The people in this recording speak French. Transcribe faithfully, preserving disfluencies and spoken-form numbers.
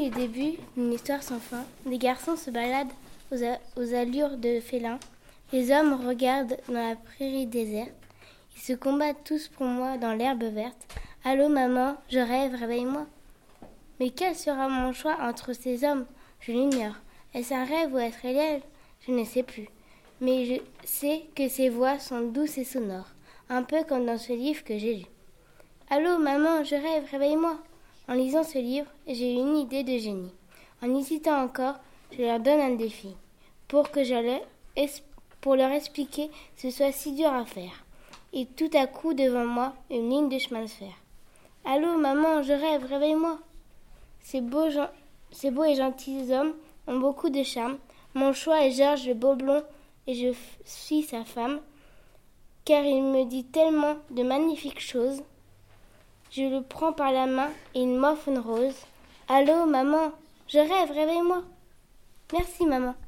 le début d'une histoire sans fin. Des garçons se baladent aux, a- aux allures de félins. Les hommes regardent dans la prairie déserte. Ils se combattent tous pour moi dans l'herbe verte. Allô maman, je rêve, réveille-moi. Mais quel sera mon choix entre ces hommes? Je l'ignore. Est-ce un rêve ou est-ce réel? Je ne sais plus. Mais je sais que ces voix sont douces et sonores, un peu comme dans ce livre que j'ai lu. Allô maman, je rêve, réveille-moi. En lisant ce livre, j'ai eu une idée de génie. En hésitant encore, je leur donne un défi, pour que je leur, es- pour leur expliquer ce soit si dur à faire. Et tout à coup, devant moi, une ligne de chemin de fer. Allô maman, je rêve, réveille-moi. Ces beaux, gen- ces beaux et gentils hommes ont beaucoup de charme. Mon choix est Georges le beau blond et je f- suis sa femme, car il me dit tellement de magnifiques choses. Je le prends par la main et il m'offre une rose. Allô, maman, je rêve, réveille-moi. Merci, maman.